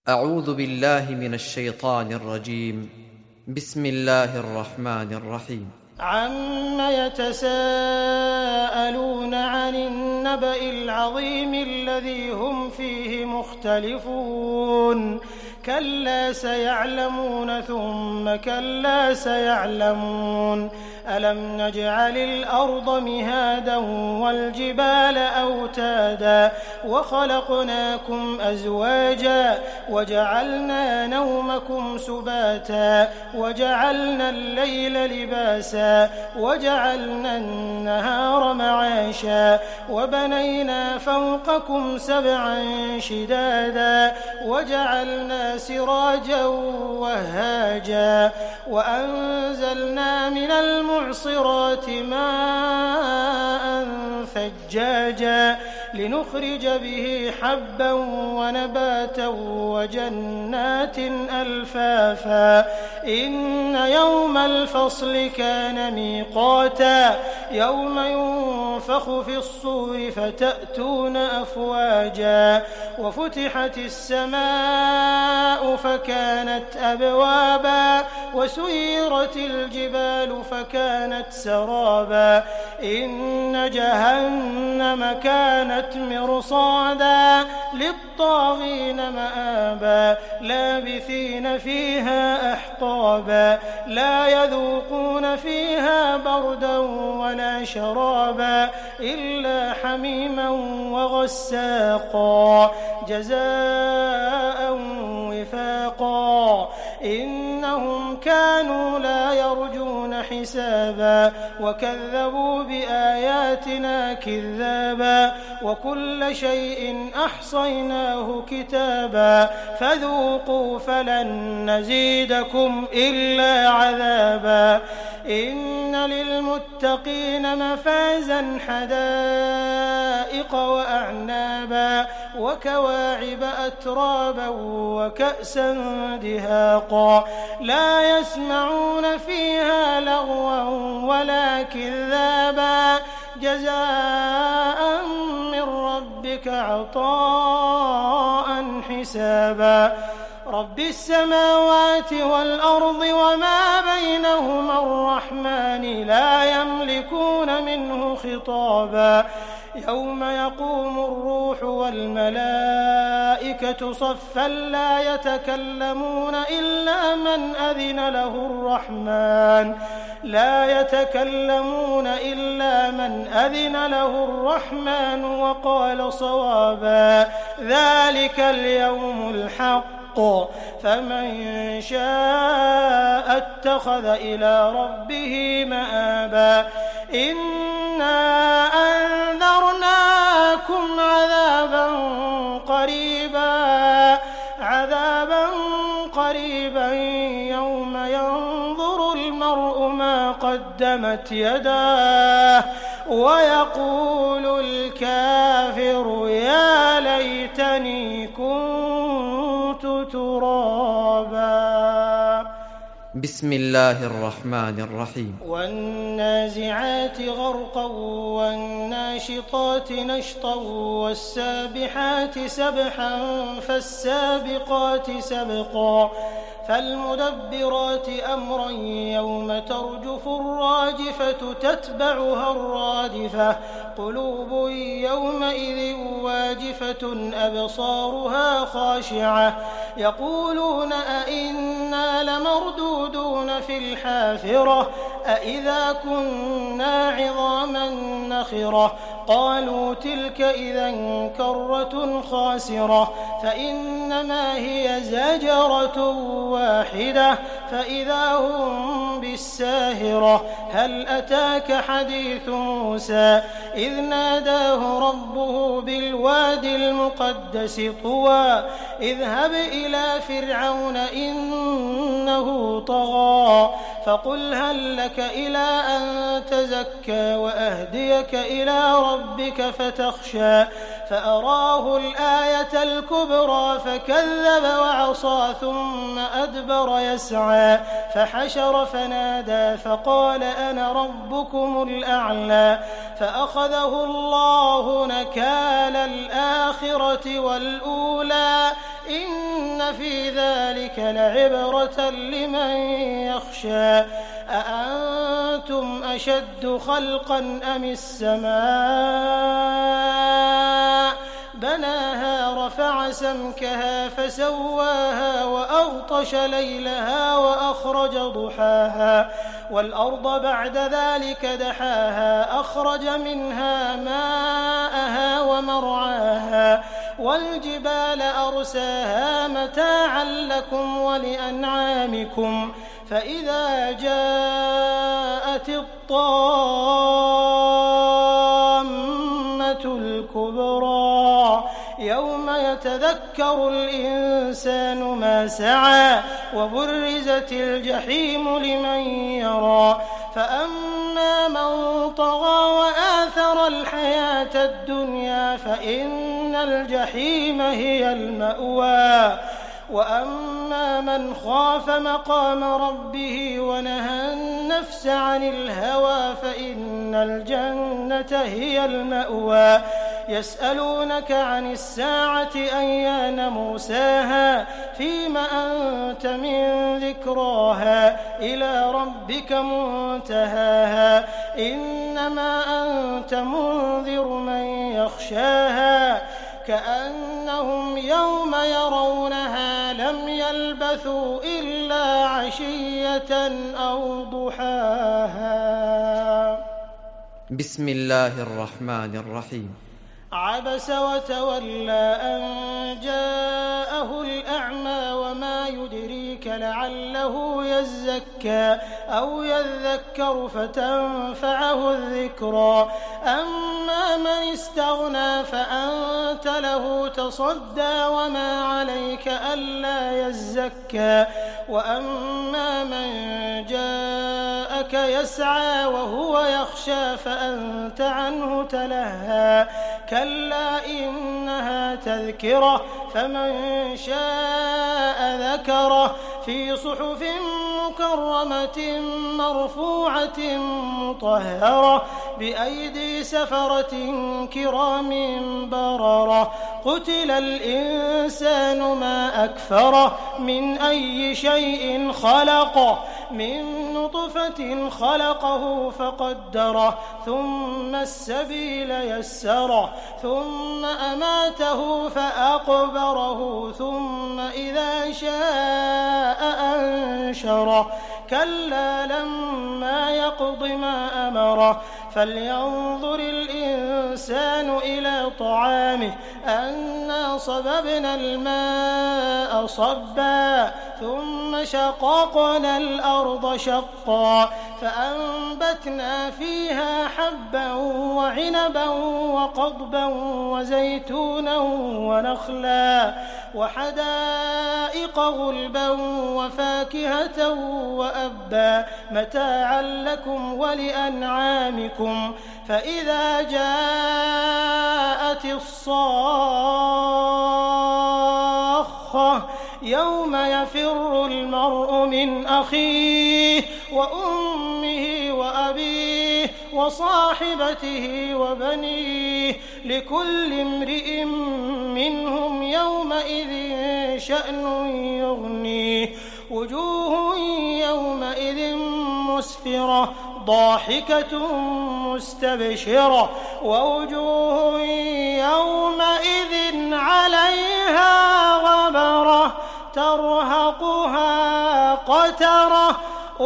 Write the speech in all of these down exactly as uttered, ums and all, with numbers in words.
أعوذ بالله من الشيطان الرجيم. بسم الله الرحمن الرحيم. عم يتساءلون عن النبأ العظيم الذي هم فيه مختلفون كلا سيعلمون ثم كلا سيعلمون ألم نجعل الأرض مهادا والجبال أوتادا وخلقناكم أزواجا وجعلنا نومكم سباتا وجعلنا الليل لباسا وجعلنا النهار معاشا وبنينا فوقكم سبعا شدادا وجعلنا سراجا وهاجا وأنزلنا من المعصرات ماء ثجاجا لنخرج به حبا ونباتا وجنات ألفافا إن يوم الفصل كان ميقاتا يوم ينفخ في الصور فتأتون أفواجا وفتحت السماء فكانت أبوابا وسيرت الجبال فكانت سرابا إن جهنم كانت مرصادا للطاغين مآبا لابثين فيها أحقابا لا يذوقون فيها بردا ولا شرابا إلا حميما وغساقا جزاء وفاقا إنهم كانوا لا يرجون حسابا وكذبوا بآياتنا كذابا وكل شيء أحصيناه كتابا فذوقوا فلن نزيدكم إلا عذابا إن للمتقين مفازا حدائق وأعنابا وكواعب أترابا وكأسا دهاقا لا يسمعون فيها لغوا ولا كذابا جزاء من ربك عطاء حسابا رب السماوات والأرض وما بينهما الرحمن لا يملكون منه خطابا يوم يقوم الروح والملائكة صفا لا يتكلمون إلا من أذن له الرحمن لا يتكلمون إلا من أذن له الرحمن وقال صوابا ذلك اليوم الحق فمن شاء اتخذ إلى ربه مآبا إنا أنذرناكم عذابا قريبا عذابا قريبا يوم ينظر المرء ما قدمت يداه ويقول الكافر يا ليتني كنت ترابا. بسم الله الرحمن الرحيم. والنازعات غرقا والناشطات نشطا والسابحات سبحا فالسابقات سبقا فالمدبرات أمرا يوم ترجف الراجفة تتبعها الرادفة قلوب يومئذ واجفة أبصارها خاشعة يقولون أئنا لمردودون في الحافرة أئذا كنا عظاما نخرة قالوا تلك إذا كرة خاسرة فإنما هي زجرة واحدة فإذا هم بالساهرة هل أتاك حديث موسى إذ ناداه ربه بالوادي المقدس طوى اذهب إلى فرعون إنه طغى فقل هل لك إلى أن تزكى وأهديك إلى ربك فتخشى فأراه الآية الكبرى فكذب وعصى ثم أدبر يسعى فحشر فنادى فقال أنا ربكم الأعلى فأخذه الله نكال الآخرة والأولى إن في ذلك لعبرة لمن يخشى أأنتم أشد خلقا أم السماء بناها رفع سمكها فسواها وأغطش ليلها وأخرج ضحاها والأرض بعد ذلك دحاها أخرج منها ماءها ومرعاها والجبال أرساها متاعا لكم ولأنعامكم فإذا جاءت الطامة الكبرى يوم يتذكر الإنسان ما سعى وبرزت الجحيم لمن يرى فأما من طغى وآثر الحياة الدنيا فإن الجحيم هي المأوى وأما من خاف مقام ربه ونهى النفس عن الهوى فإن الجنة هي المأوى يسألونك عن الساعة أيان مرساها فيم أنت من ذكراها إلى ربك منتهاها إنما أنت منذر من يخشاها كأنهم يوم يرونها لم يلبثوا إلا عشية أو ضحاها. بسم الله الرحمن الرحيم. عبس وتولى أن جاءه الأعمى وما يدريك لعله يزكى أو يذكر فتنفعه الذكرى أما من استغنى فأنت له تصدى وما عليك ألا يزكى وأما من جاءك يسعى وهو يخشى فأنت عنه تلهى كلا إنها تذكرة فمن شاء ذكره في صحف مكرمة مرفوعة مطهرة بأيدي سفرة كرام بررة قتل الإنسان ما أكفره من أي شيء خلقه من نطفة خلقه فقدره ثم السبيل يسره ثم أماته فأقبره ثم إذا شاء أنشره كلا لما يقض ما أمره فلينظر الإنسان إلى طعامه أنا صببنا الماء صبا ثم شققنا الأرض شقا فأنبتنا فيها حبا وعنبا وقضبا وزيتونا ونخلا وحدائق غلبا وفاكهة وأبا متاعا لكم ولأنعامكم فإذا جاءت الصاخة يوم يفر المرء من أخيه وأمه وأبيه وصاحبته وبنيه لكل امرئ منهم يومئذ شأن يغنيه وجوه يومئذ مسفرة ضاحكة مستبشرة ووجوه يومئذ عليها غبرة ترهقها قترة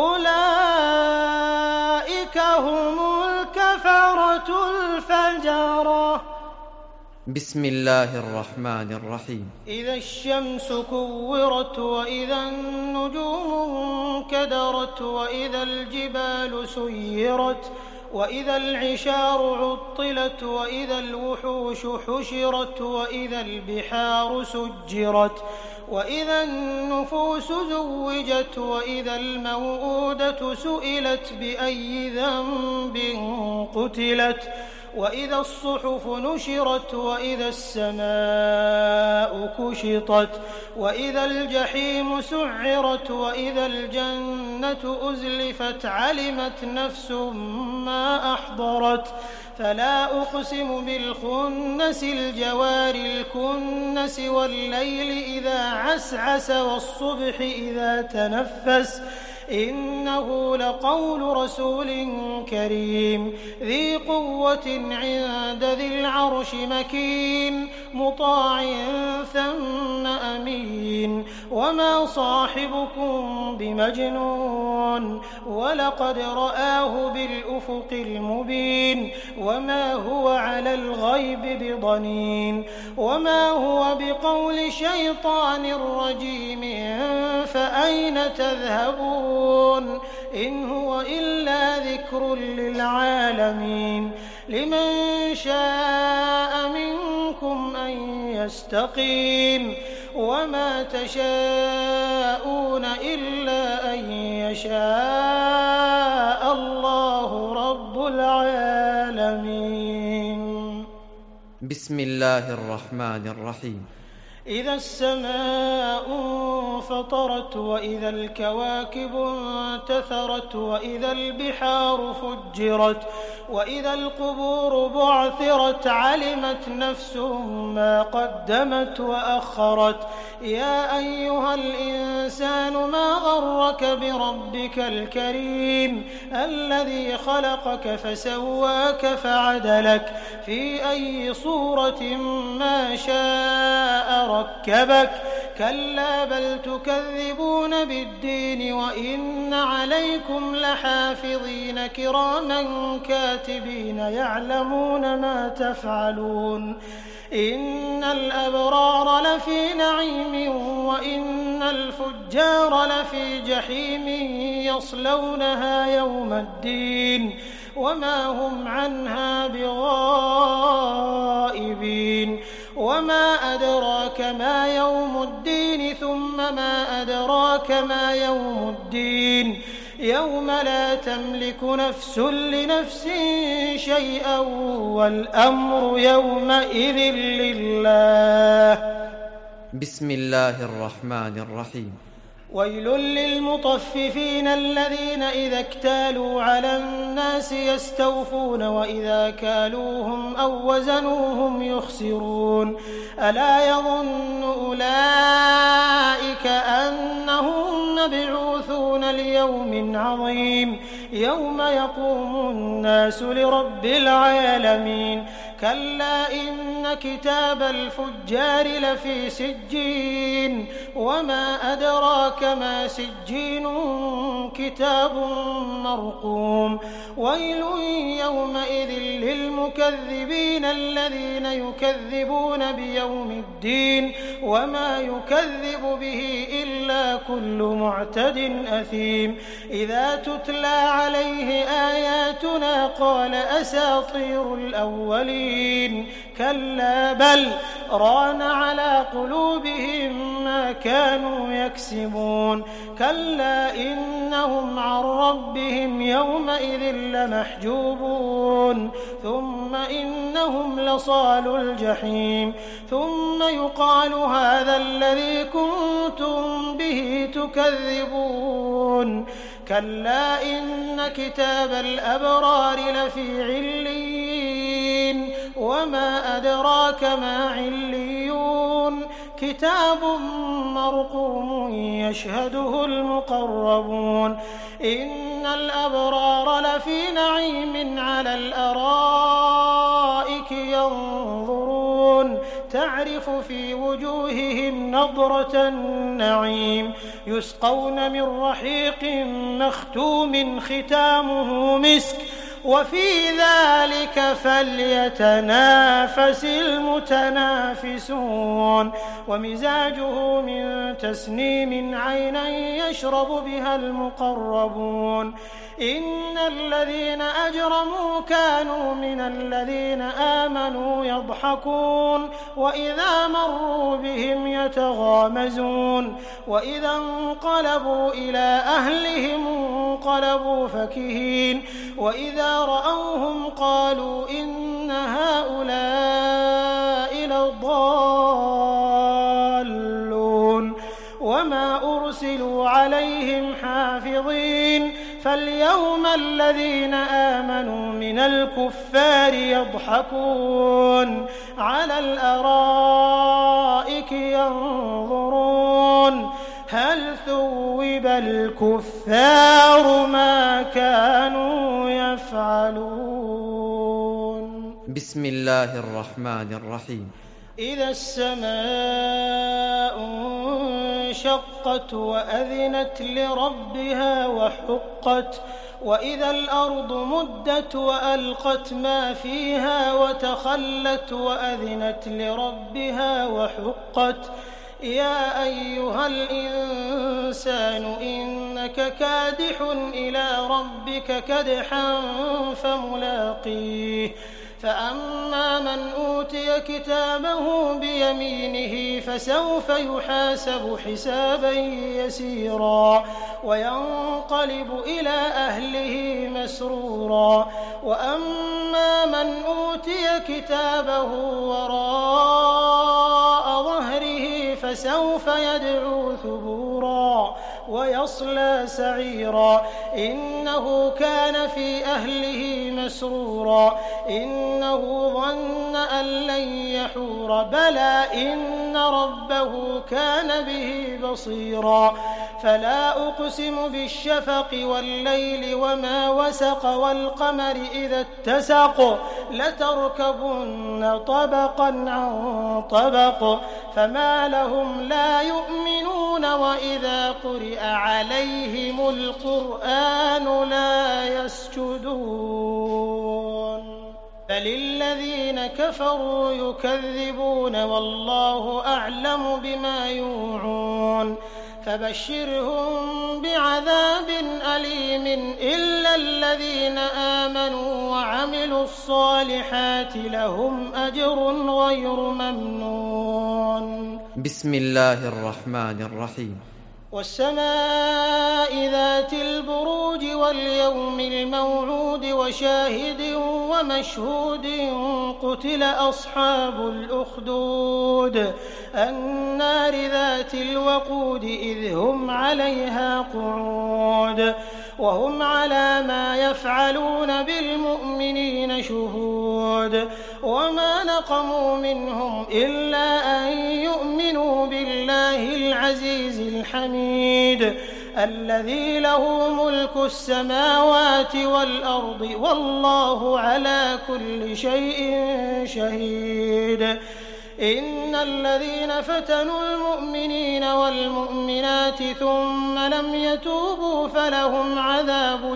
أولئك هم الكفرة الفجرة. بسم الله الرحمن الرحيم. إذا الشمس كورت وإذا النجوم انكدرت وإذا الجبال سيرت وإذا العشار عطلت وإذا الوحوش حشرت وإذا البحار سجرت وإذا النفوس زوجت وإذا الموءودة سئلت بأي ذنب قتلت وإذا الصحف نشرت وإذا السماء كشطت وإذا الجحيم سعرت وإذا الجنة أزلفت علمت نفس ما أحضرت فلا أقسم بالخنس الجوار الكنس والليل إذا عسعس والصبح إذا تنفس إنه لقول رسول كريم ذي قوة عند ذي العرش مكين مطاع ثم أمين وما صاحبكم بمجنون ولقد رآه بالأفق المبين وما هو على الغيب بضنين وما هو بقول شيطان رجيم فأين تذهبون إن هو إلا ذكر للعالمين لمن شاء منكم أن يستقيم وما تشاءون إلا أن يشاء الله رب العالمين. بسم الله الرحمن الرحيم. إذا السماء انفطرت وإذا الكواكب انتثرت وإذا البحار فجرت وإذا القبور بعثرت علمت نفس ما قدمت وأخرت يا أيها الإنسان ما غرك بربك الكريم الذي خلقك فسواك فعدلك في أي صورة ما شاء ركبك كلا بل تكذبون بالدين وإن عليكم لحافظين كراما كاتبين يعلمون ما تفعلون إن الأبرار لفي نعيم وإن الفجار لفي جحيم يصلونها يوم الدين وما هم عنها بغائبين وما أدراك ما يوم الدين ثم ما أدراك ما يوم الدين يوم لا تملك نفس لنفس شيئا والأمر يومئذ لله. بسم الله الرحمن الرحيم. ويل للمطففين الذين إذا اكتالوا على الناس يستوفون وإذا كالوهم أو وزنوهم يخسرون ألا يظن أولئك أنهم مبعوثون ليوم عظيم يوم يقوم الناس لرب العالمين كلا إن كتاب الفجار لفي سجين وما أدراك ما سجين كتاب مرقوم ويل يومئذ للمكذبين الذين يكذبون بيوم الدين وما يكذب به إلا كل معتد أثيم إذا تتلى عليه آياتنا قال أساطير الأولين كلا بل ران على قلوبهم ما كانوا يكسبون كلا إنهم عن ربهم يومئذ لمحجوبون ثم إنهم لصالو الجحيم ثم يقال هذا الذي كنتم به تكذبون كلا إن كتاب الأبرار لفي عليين وما أدراك ما عليون كتاب مرقوم يشهده المقربون إن الأبرار لفي نعيم على الأرائك ينظرون تعرف في وجوههم نضرة النعيم يسقون من رحيق مختوم ختامه مسك وفي ذلك فليتنافس المتنافسون ومزاجه من تسنيم عينا يشرب بها المقربون إن الذين أجرموا كانوا من الذين آمنوا يضحكون وإذا مروا بهم يتغامزون وإذا انقلبوا إلى أهلهم انقلبوا فكهين وإذا رأوهم قالوا إن إن هؤلاء لضالون وما أرسلوا عليهم حافظين فاليوم الذين آمنوا من الكفار يضحكون على الأرائك ينظرون هل ثوب الكفار ما كانوا يفعلون. بسم الله الرحمن الرحيم. إذا السماء انشقت وأذنت لربها وحقت وإذا الأرض مدت وألقت ما فيها وتخلت وأذنت لربها وحقت يا أيها الإنسان إنك كادح إلى ربك كدحا فملاقيه فأما من أوتي كتابه بيمينه فسوف يحاسب حسابا يسيرا وينقلب إلى أهله مسرورا وأما من أوتي كتابه وراء ظهره فسوف يدعو ثبورا ويصلى سعيرا إنه كان في أهله مسرورا إنه ظن أن لن يحور بلى إن ربه كان به بصيرا فلا أقسم بالشفق والليل وما وسق والقمر إذا اتسق لتركبن طبقا عن طبق فما لهم لا يؤمنون وإذا قرئ عليهم القرآن لا يسجدون بل الذين كفروا يكذبون والله أعلم بما يوعون فبشرهم بعذاب أليم إلا الذين آمنوا وعملوا الصالحات لهم أجر غير ممنون. بسم الله الرحمن الرحيم. والسماء ذات البروج واليوم الموعود وشاهد ومشهود قتل أصحاب الأخدود النار ذات الوقود إذ هم عليها قعود وهم على ما يفعلون بالمؤمنين شهود وما نقموا منهم إلا أن يؤمنوا بالله العزيز الحميد الذي له ملك السماوات والأرض والله على كل شيء شهيد. إن الذين فتنوا المؤمنين والمؤمنات ثم لم يتوبوا فلهم عذاب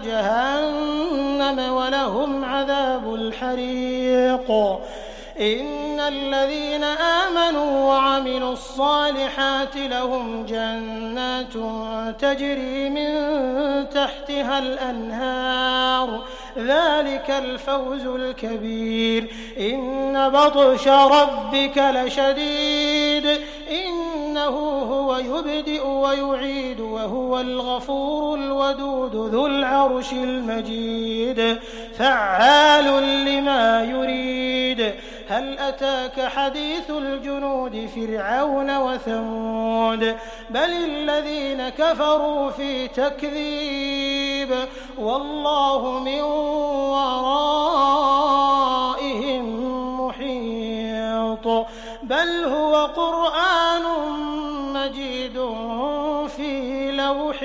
جهنم ولهم عذاب الحريق. إن الذين آمنوا وعملوا الصالحات لهم جنات تجري من تحتها الأنهار ذلك الفوز الكبير. إن بطش ربك لشديد إنه هو يبدئ ويعيد وهو الغفور الودود ذو العرش المجيد فعال لما يريد. هل أتاك حديث الجنود فرعون وثمود بل الذين كفروا في تكذيب والله من ورائهم محيط بل هو قرآن مجيد في لوح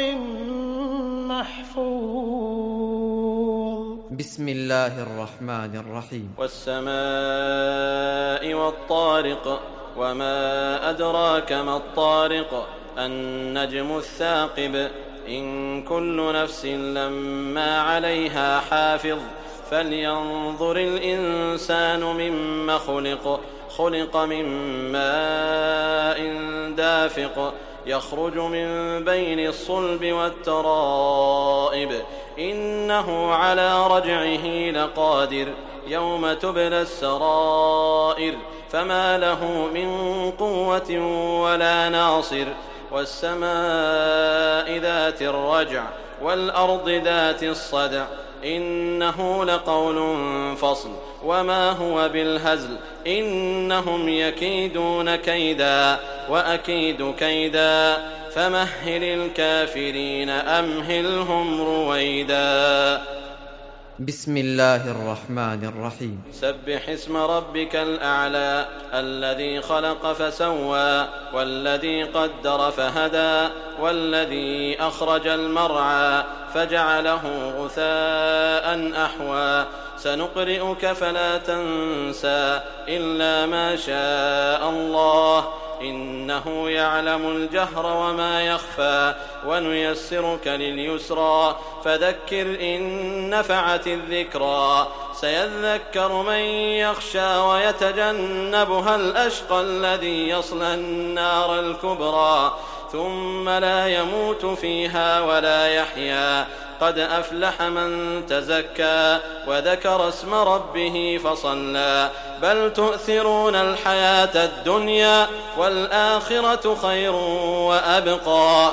محفوظ. بسم الله الرحمن الرحيم. والسماء والطارق وما أدراك ما الطارق النجم الثاقب إن كل نفس لما عليها حافظ فلينظر الإنسان مما خلق خلق من ماء دافق يخرج من بين الصلب والترائب إنه على رجعه لقادر يوم تبلى السرائر فما له من قوة ولا ناصر. والسماء ذات الرجع والأرض ذات الصدع إنه لقول فصل وما هو بالهزل إنهم يكيدون كيدا وأكيد كيدا فمهل الكافرين أمهلهم رويدا. بسم الله الرحمن الرحيم. سبح اسم ربك الأعلى الذي خلق فسوى والذي قدر فهدى والذي أخرج المرعى فجعله غثاء أحوى سنقرئك فلا تنسى إلا ما شاء الله إنه يعلم الجهر وما يخفى ونيسرك لليسرى فذكر إن نفعت الذكرى سيذكر من يخشى ويتجنبها الأشقى الذي يصلى النار الكبرى ثم لا يموت فيها ولا يحيا قد أفلح من تزكى وذكر اسم ربه فصلى بل تؤثرون الحياة الدنيا والآخرة خير وأبقى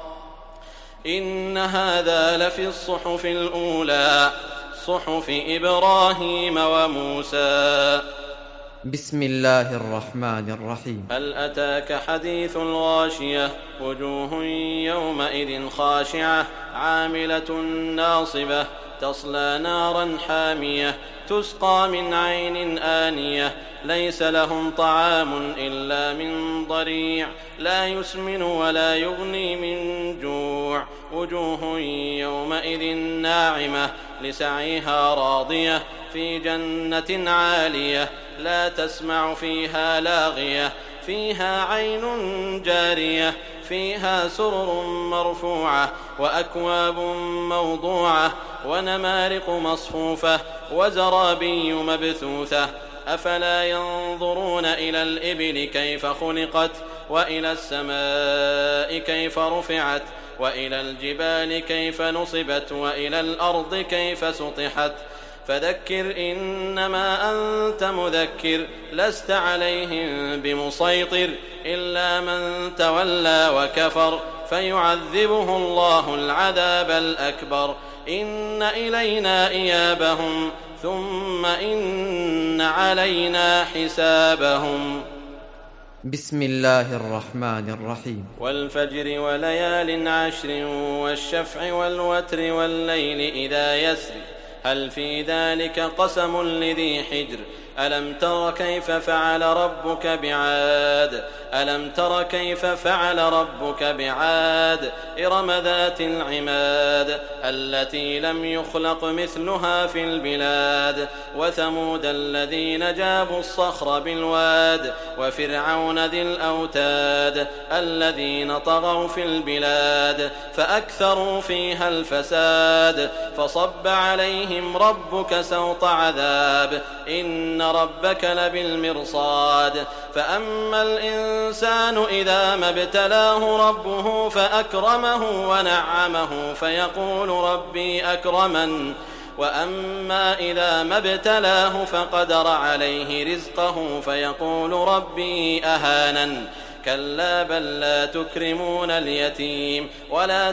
إن هذا لفي الصحف الأولى صحف إبراهيم وموسى. بسم الله الرحمن الرحيم. هل أتاك حديث الغاشية وجوه يومئذ خاشعة عاملة ناصبة تصلى نارا حامية تسقى من عين آنية ليس لهم طعام إلا من ضريع لا يسمن ولا يغني من جوع وجوه يومئذ ناعمة لسعيها راضية في جنة عالية لا تسمع فيها لاغية فيها عين جارية فيها سرر مرفوعة وأكواب موضوعة ونمارق مصفوفة وزرابي مبثوثة أفلا ينظرون إلى الإبل كيف خلقت وإلى السماء كيف رفعت وإلى الجبال كيف نصبت وإلى الأرض كيف سطحت فذكر إنما أنت مذكر لست عليهم بمسيطر إلا من تولى وكفر فيعذبه الله العذاب الأكبر إن إلينا إيابهم ثم إن علينا حسابهم. بسم الله الرحمن الرحيم. والفجر وليال عشر والشفع والوتر والليل إذا يسر هل في ذلك قسم لذي حجر ألم تر كيف فعل ربك بعاد ألم تر كيف فعل ربك بعاد إرم ذات العماد التي لم يخلق مثلها في البلاد وثمود الذين جابوا الصخر بالواد وفرعون ذي الأوتاد الذين طغوا في البلاد فأكثروا فيها الفساد فصب عليهم ربك سوط عذاب إن ربك لبالمرصاد فأما الإنسان إذا ما ابتلاه ربه فأكرمه ونعمه فيقول ربي أكرمن وأما إذا ما ابتلاه فقدر عليه رزقه فيقول ربي أهانن كلا بل لا تكرمون اليتيم ولا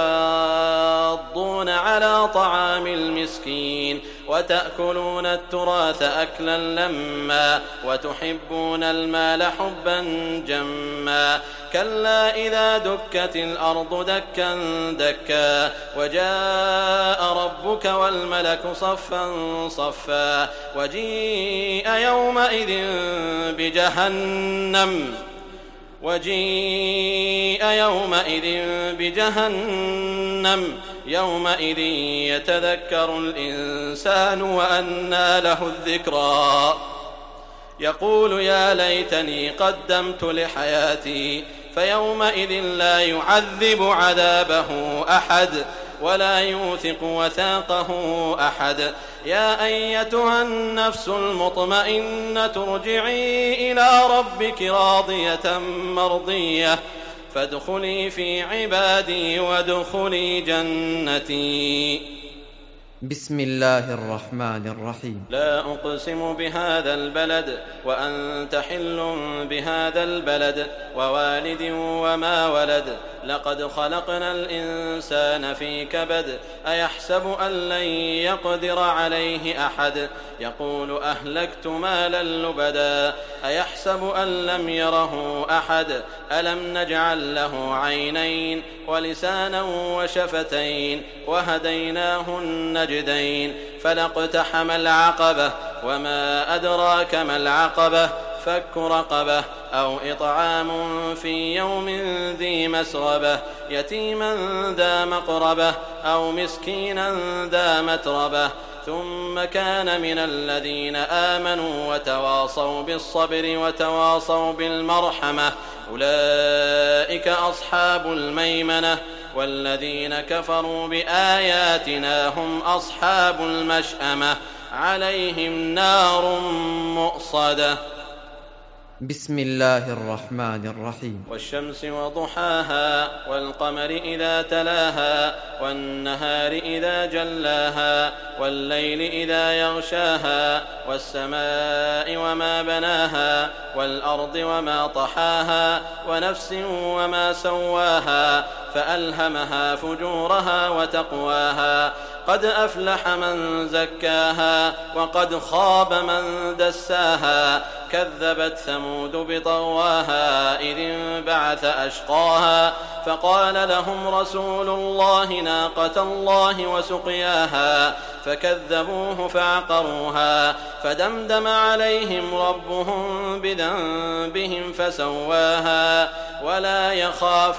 تحاضون على طعام المسكين وتأكلون التراث أكلا لما وتحبون المال حبا جما كلا إذا دكت الأرض دكا دكا وجاء ربك والملك صفا صفا وجيء يومئذ بجهنم وجيء يومئذ بجهنم يومئذ يتذكر الإنسان وأنى له الذكرى يقول يا ليتني قدمت لحياتي فيومئذ لا يعذب عذابه أحد ولا يوثق وثاقه أحد يا أيتها النفس المطمئنة ارجعي إلى ربك راضية مرضية فادخلي في عبادي وادخلي جنتي. بسم الله الرحمن الرحيم لا أقسم بهذا البلد وأنت حل بهذا البلد ووالد وما ولد لقد خلقنا الإنسان في كبد أيحسب أن لن يقدر عليه أحد يقول أهلكت مالا لبدا أيحسب أن لم يره أحد ألم نجعل له عينين ولسانا وشفتين وهديناه النجدين فلاقتحم العقبة وما أدراك ما العقبة فك رقبة أو إطعام في يوم ذي مسغبة يتيما ذا مقربة أو مسكينا ذا متربة ثم كان من الذين آمنوا وتواصوا بالصبر وتواصوا بالمرحمة أولئك أصحاب الميمنة والذين كفروا بآياتنا هم أصحاب المشأمة عليهم نار مؤصدة بسم الله الرحمن الرحيم والشمس وضحاها والقمر إذا تلاها والنهار إذا جلاها والليل إذا يغشاها والسماء وما بناها والأرض وما طحاها ونفس وما سواها فألهمها فجورها وتقواها قد أفلح من زكاها وقد خاب من دساها كذبت ثمود بطغواها إذ انبعث أشقاها فقال لهم رسول الله ناقة الله وسقياها فكذبوه فعقروها فدمدم عليهم ربهم بذنبهم فسواها ولا يخاف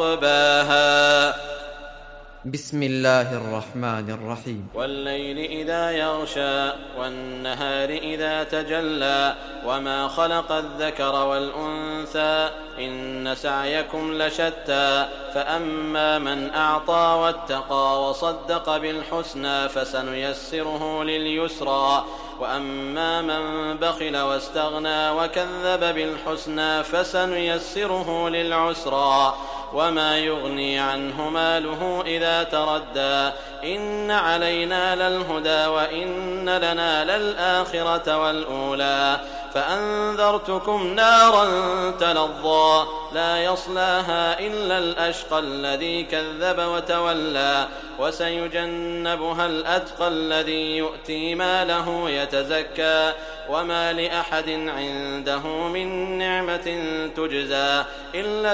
عقباها بسم الله الرحمن الرحيم والليل إذا يغشى والنهار إذا تجلى وما خلق الذكر والأنثى إن سعيكم لشتى فأما من أعطى واتقى وصدق بالحسنى فسنيسره لليسرى وأما من بخل واستغنى وكذب بالحسنى فسنيسره للعسرى وما يغني عنه ماله إذا تردى إن علينا للهدى وإن لنا للآخرة والأولى فأنذرتكم نارا تلظى لا يصلاها إلا الأشقى الذي كذب وتولى وسيجنبها الأتقى الذي يؤتي ماله يتزكى وما لأحد عنده من نعمة تجزى إلا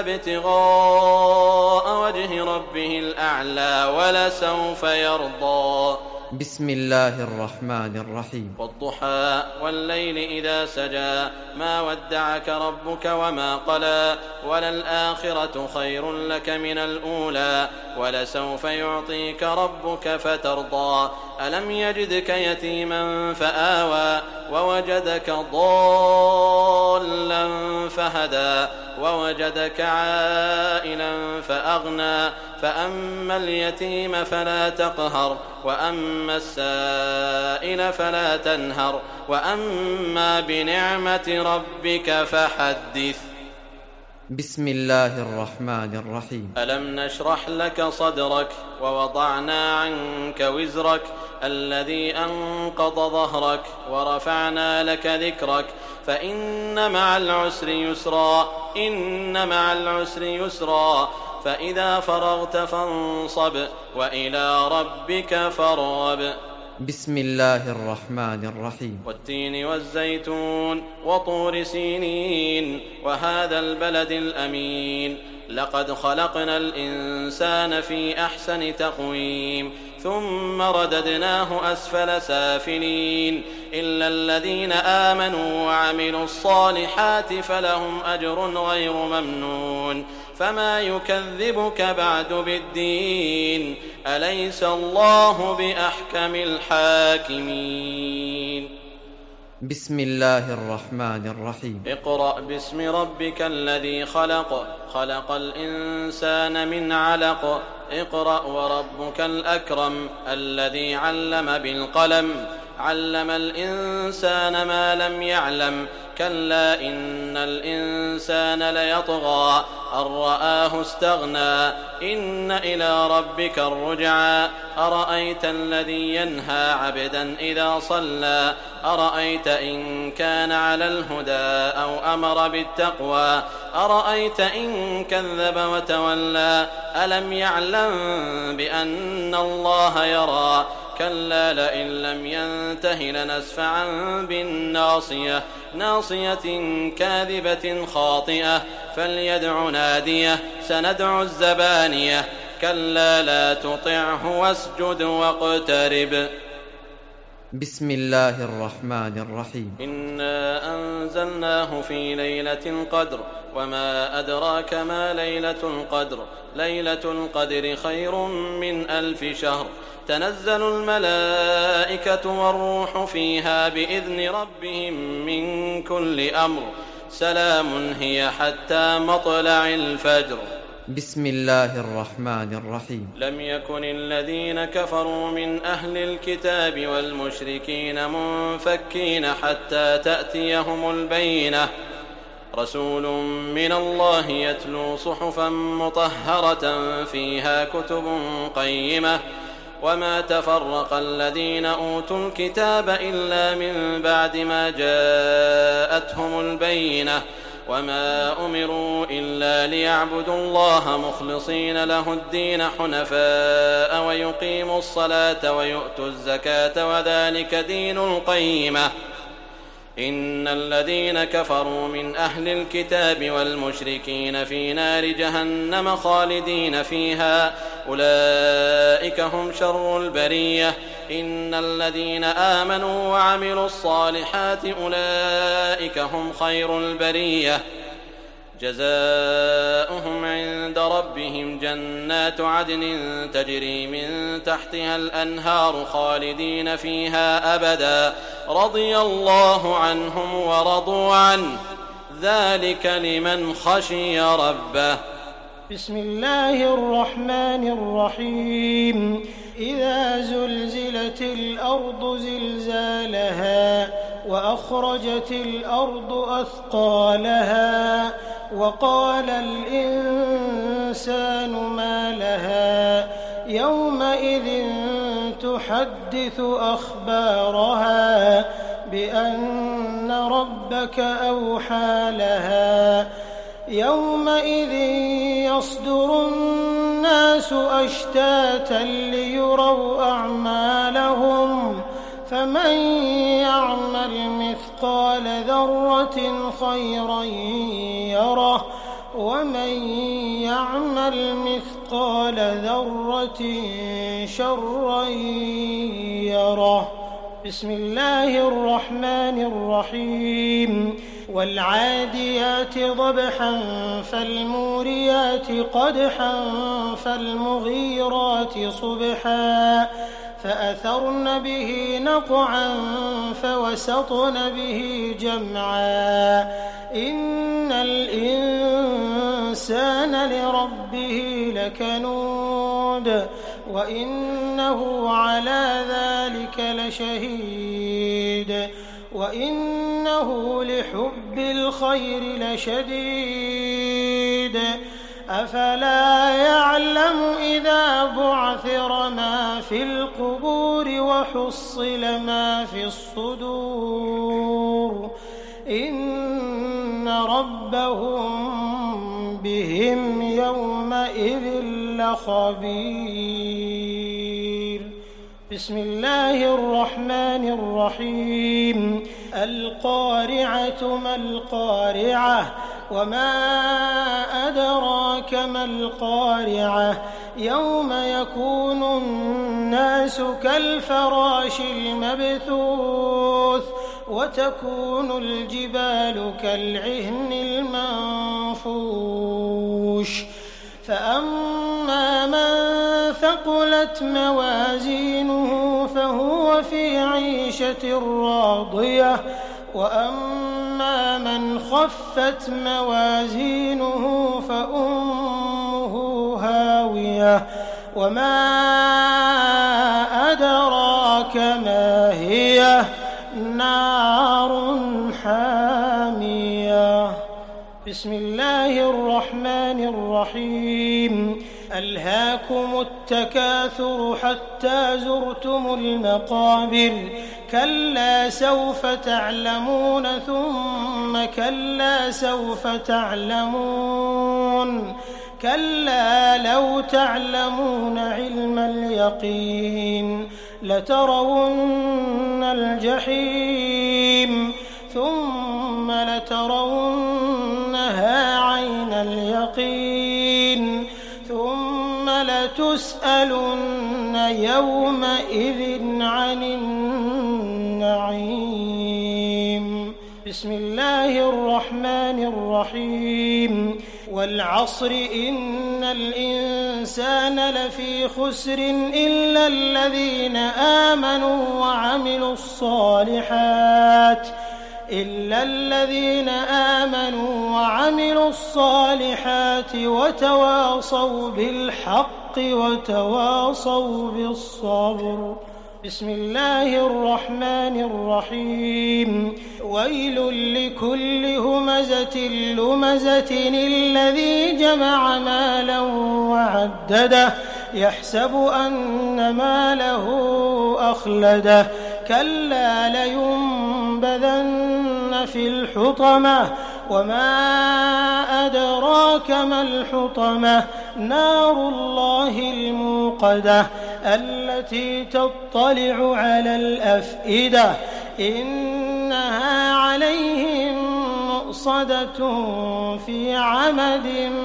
ابتغاء وجه ربه الأعلى ولسوف يرضى بسم الله الرحمن الرحيم والضحى والليل إذا سجى ما ودعك ربك وما قلى وللآخرة خير لك من الأولى ولسوف يعطيك ربك فترضى ألم يجدك يتيما فآوى ووجدك ضالا فهدى ووجدك عائلا فأغنى فأما اليتيم فلا تقهر وأما السائل فلا تنهر وأما بنعمة ربك فحدث بسم الله الرحمن الرحيم ألم نشرح لك صدرك ووضعنا عنك وزرك الذي أنقض ظهرك ورفعنا لك ذكرك فإن مع العسر يسرا إن مع العسر يسرا فإذا فرغت فانصب وإلى ربك فارغب بسم الله الرحمن الرحيم والتين والزيتون وطور سينين وهذا البلد الأمين لقد خلقنا الإنسان في أحسن تقويم ثم رددناه أسفل سافلين إلا الذين آمنوا وعملوا الصالحات فلهم أجر غير ممنون فما يكذبك بعد بالدين أليس الله بأحكم الحاكمين بسم الله الرحمن الرحيم اقرأ باسم ربك الذي خلق خلق الإنسان من علق اقرأ وربك الأكرم الذي علم بالقلم علم الإنسان ما لم يعلم كلا إن الإنسان ليطغى أن رآه استغنى إن إلى ربك الرجعى أرأيت الذي ينهى عبدا إذا صلى أرأيت إن كان على الهدى أو أمر بالتقوى أرأيت إن كذب وتولى ألم يعلم بأن الله يرى كلا لئن لم ينته لنسفعا بالناصية ناصية كاذبة خاطئة فليدع ناديه سندع الزبانية كلا لا تطعه واسجد واقترب. بسم الله الرحمن الرحيم. إنا أنزلناه في ليلة القدر وما أدراك ما ليلة القدر ليلة القدر خير من ألف شهر تنزل الملائكة والروح فيها بإذن ربهم من كل أمر سلام هي حتى مطلع الفجر. بسم الله الرحمن الرحيم. لم يكن الذين كفروا من أهل الكتاب والمشركين منفكين حتى تأتيهم البينة رسول من الله يتلو صحفا مطهرة فيها كتب قيمة وما تفرق الذين أوتوا الكتاب إلا من بعد ما جاءتهم البينة وما أمروا إلا ليعبدوا الله مخلصين له الدين حنفاء ويقيموا الصلاة ويؤتوا الزكاة وذلك دين القيمة إن الذين كفروا من أهل الكتاب والمشركين في نار جهنم خالدين فيها أولئك هم شر البرية إن الذين آمنوا وعملوا الصالحات أولئك هم خير البرية جزاؤهم عند ربهم جنات عدن تجري من تحتها الأنهار خالدين فيها أبدا رضي الله عنهم ورضوا عنه ذلك لمن خشي ربه. بسم الله الرحمن الرحيم. إذا زلزلت الأرض زلزالها وأخرجت الأرض أثقالها وقال الإنسان ما لها يومئذ تحدث أخبارها بأن ربك أوحى لها يومئذ يصدر الناس أشتاتا ليروا أعمالهم فمن يعمل مثقال ذرة خيرا يره ومن يعمل مثقال ذرة شرا يره. بسم الله الرحمن الرحيم. والعاديات ضبحا فالموريات قدحا فالمغيرات صبحا فأثرن به نقعا فوسطن به جمعا إن الإنسان لربه لكنود وإنه على ذلك لشهيد وإنه لحب الخير لشديد أفلا يعلم إذا بعثر ما في القبور وحصل ما في الصدور إن ربهم بهم يومئذ لخبير. بسم الله الرحمن الرحيم. القارعة ما القارعة وما أدراك ما القارعة يوم يكون الناس كالفراش المبثوث وتكون الجبال كالعهن المنفوش فأما من ثقلت موازينه فهو في عيشة راضية وأما من خفت موازينه فأمه هاوية وما أدراك ما هي نار حامية. بسم الله الرحمن الرحيم ألهاكم التكاثر حتى زرتم المقابر كلا سوف تعلمون ثم كلا سوف تعلمون كلا لو تعلمون علم اليقين لترون الجحيم ثم لترونها عين اليقين ثم لتسألن يومئذ عن النعيم بسم الله الرحمن الرحيم والعصر إن الإنسان لفي خسر إلا الذين آمنوا وعملوا الصالحات إلا الذين آمنوا وعملوا الصالحات وتواصوا بالحق وتواصوا بالصبر بسم الله الرحمن الرحيم ويل لكل همزة لمزة الذي جمع مالا وعدده يحسب أن ماله أخلده كلا لينبذن في الحطمة وما أدراك ما الحطمة نار الله الموقدة التي تطلع على الأفئدة إنها عليهم مؤصدة في عمد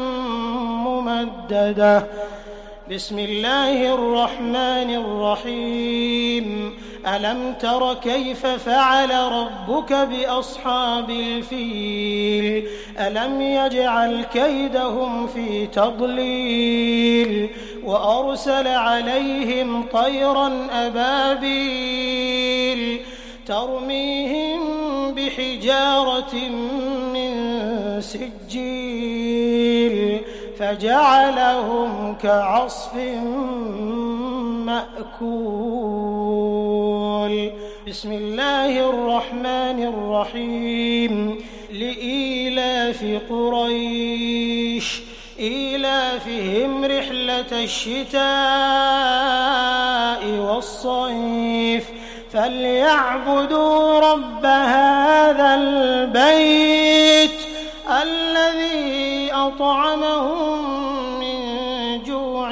ممددة بسم الله الرحمن الرحيم ألم تر كيف فعل ربك بأصحاب الفيل ألم يجعل كيدهم في تضليل وأرسل عليهم طيرا أبابيل ترميهم بحجارة من سجيل فجعلهم كعصف مأكول بسم الله الرحمن الرحيم لإيلاف قريش إيلافهم رحلة الشتاء والصيف فليعبدوا رب هذا البيت الذي أطعمهم من جوع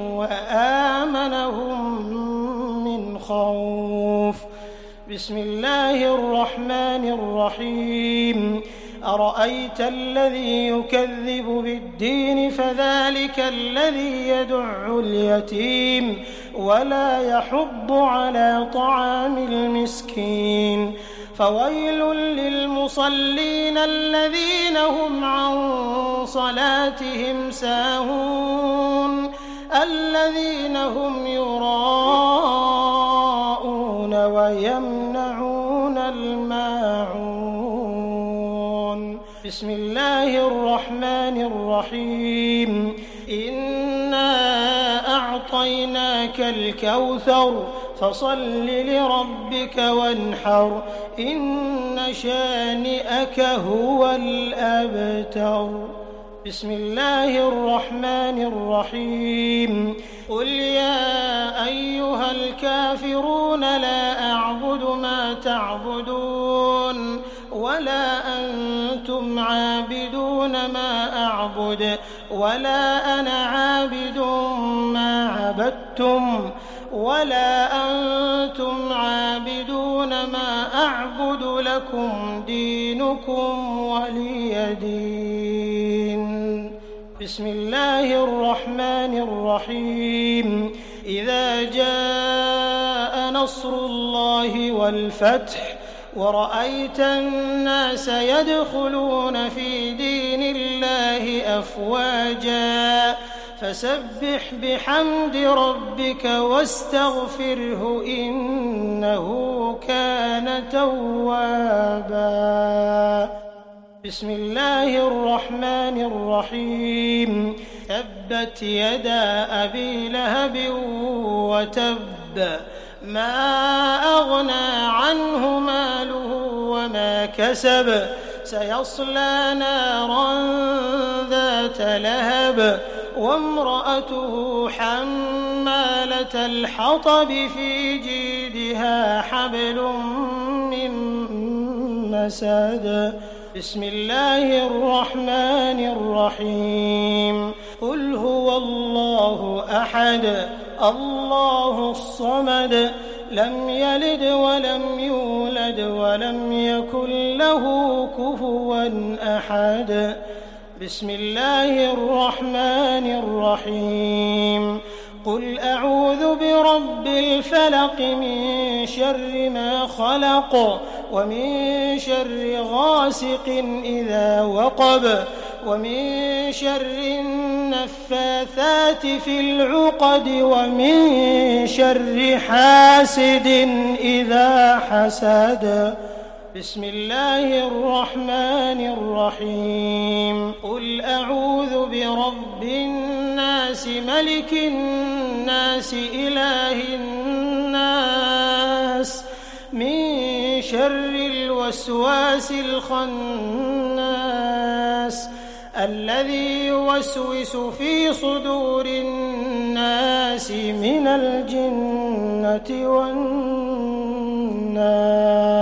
وآمنهم من خوف بسم الله الرحمن الرحيم أرأيت الذي يكذب بالدين فذلك الذي يدع اليتيم ولا يحض على طعام المسكين فويل للمصلين الذين هم عن صلاتهم ساهون الذين هم يراءون ويمنعون الماعون بسم الله الرحمن الرحيم إنا أعطيناك الكوثر فصل لربك وانحر إن شانئك هو الأبتر بسم الله الرحمن الرحيم قل يا أيها الكافرون لا أعبد ما تعبدون ولا أنتم عابدون ما أعبد ولا أنا عابد ما عبدتم ولا أنتم عابدون ما أعبد لكم دينكم ولي دين بسم الله الرحمن الرحيم إذا جاء نصر الله والفتح ورأيت الناس يدخلون في دين الله أفواجا فسبح بحمد ربك واستغفره إنه كان توابا بسم الله الرحمن الرحيم تبت يدا أبي لهب وتب ما أغنى عنه ماله وما كسب سيصلى نارا ذات لهب وامرأته حمالة الحطب في جيدها حبل من مسد. بسم الله الرحمن الرحيم. قل هو الله أحد الله الصمد لم يلد ولم يولد ولم يكن له كفوا أحد. بسم الله الرحمن الرحيم. قل أعوذ برب الفلق من شر ما خلق ومن شر غاسق إذا وقب ومن شر النفاثات في العقد ومن شر حاسد إذا حسد. بسم الله الرحمن الرحيم. قل أعوذ برب الناس ملك الناس إله الناس من شر الوسواس الخناس الذي يوسوس في صدور الناس من الجنة والناس.